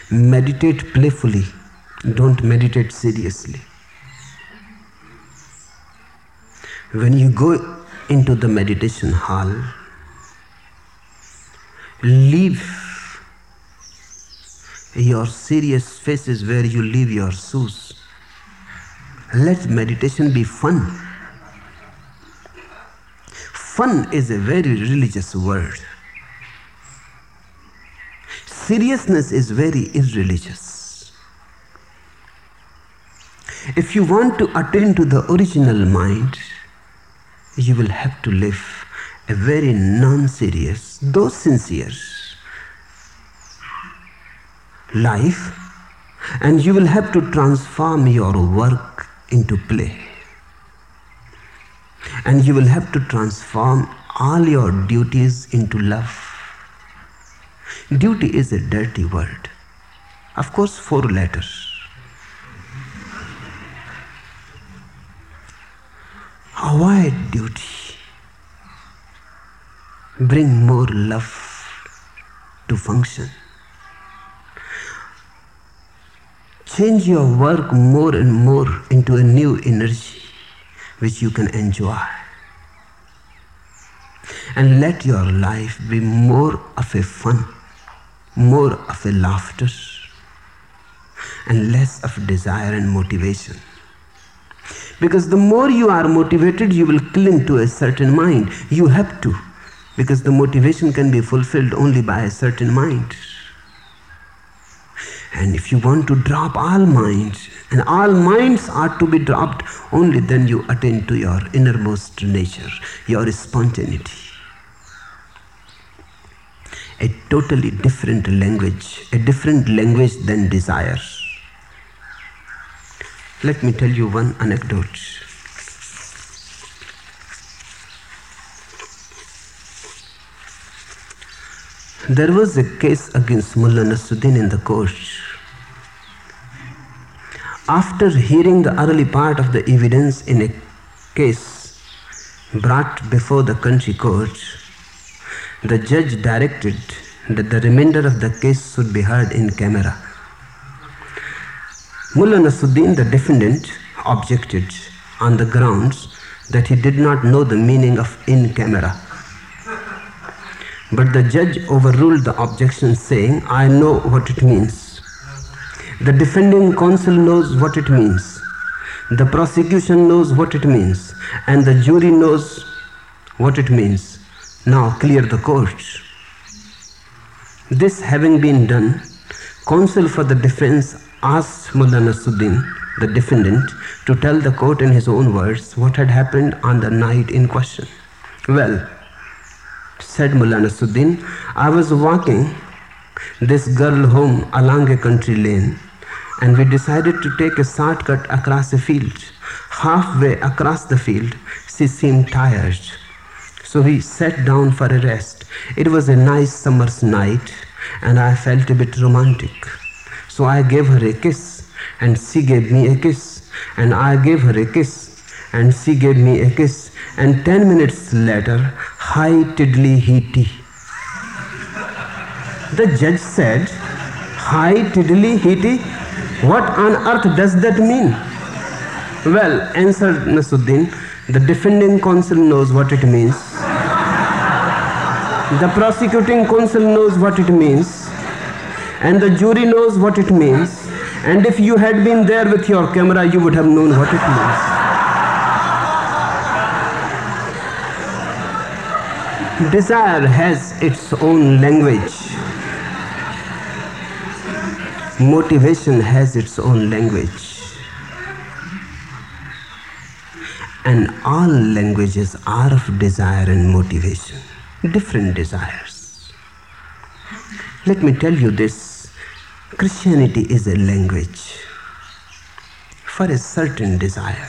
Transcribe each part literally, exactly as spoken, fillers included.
Meditate playfully, don't meditate seriously. When you go into the meditation hall, leave your serious faces where you leave your shoes. Let meditation be fun. Fun is a very religious word. Seriousness is very irreligious. If you want to attain to the original mind, you will have to live a very non-serious, though sincere life, and you will have to transform your work into play. And you will have to transform all your duties into love. Duty is a dirty word. Of course, four letters. Avoid duty. Bring more love to function. Change your work more and more into a new energy which you can enjoy. And let your life be more of a fun, more of a laughter, and less of desire and motivation. Because the more you are motivated, you will cling to a certain mind. You have to, because the motivation can be fulfilled only by a certain mind. And if you want to drop all minds, and all minds are to be dropped, only then you attain to your innermost nature, your spontaneity. A totally different language, a different language than desire. Let me tell you one anecdote. There was a case against Mullah Nasruddin in the court. After hearing the early part of the evidence in a case brought before the country court, the judge directed that the remainder of the case should be heard in camera. Mullah Nasruddin, the defendant, objected on the grounds that he did not know the meaning of in camera. But the judge overruled the objection, saying, I know what it means. The defending counsel knows what it means. The prosecution knows what it means. And the jury knows what it means. Now clear the court. This having been done, counsel for the defense asked Mullah Nasruddin, the defendant, to tell the court in his own words what had happened on the night in question. Well, said Mullah Nasruddin, I was walking this girl home along a country lane, and we decided to take a shortcut across a field. Halfway across the field, she seemed tired. So we sat down for a rest. It was a nice summer's night, and I felt a bit romantic. So I gave her a kiss, and she gave me a kiss, and I gave her a kiss, and she gave me a kiss, and ten minutes later, hi tiddly heety. The judge said, hi tiddly heety, what on earth does that mean? Well, answered Nasruddin, the defending counsel knows what it means. The prosecuting counsel knows what it means. And the jury knows what it means. And if you had been there with your camera, you would have known what it means. Desire has its own language. Motivation has its own language. And all languages are of desire and motivation. Different desires. Let me tell you this. Christianity is a language for a certain desire.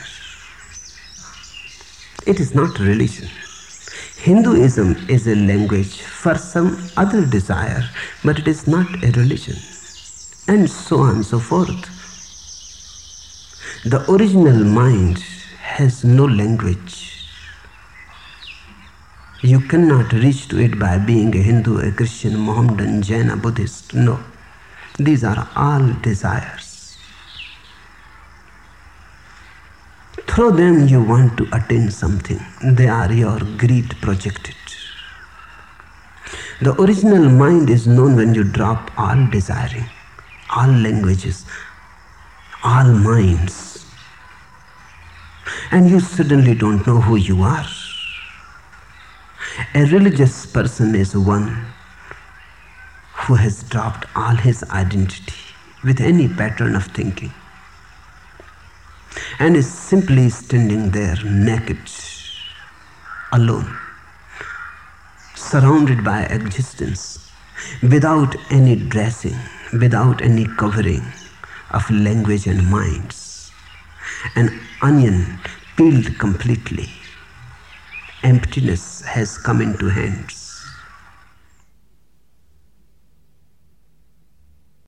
It is not religion. Hinduism is a language for some other desire, but it is not a religion. And so on and so forth. The original mind has no language. You cannot reach to it by being a Hindu, a Christian, Mohammedan, Jain, a Buddhist. No. These are all desires. Through them you want to attain something. They are your greed projected. The original mind is known when you drop all desiring, all languages, all minds, and you suddenly don't know who you are. A religious person is one who has dropped all his identity with any pattern of thinking and is simply standing there naked, alone, surrounded by existence, without any dressing, without any covering of language and minds. An onion peeled completely. Emptiness has come into hands.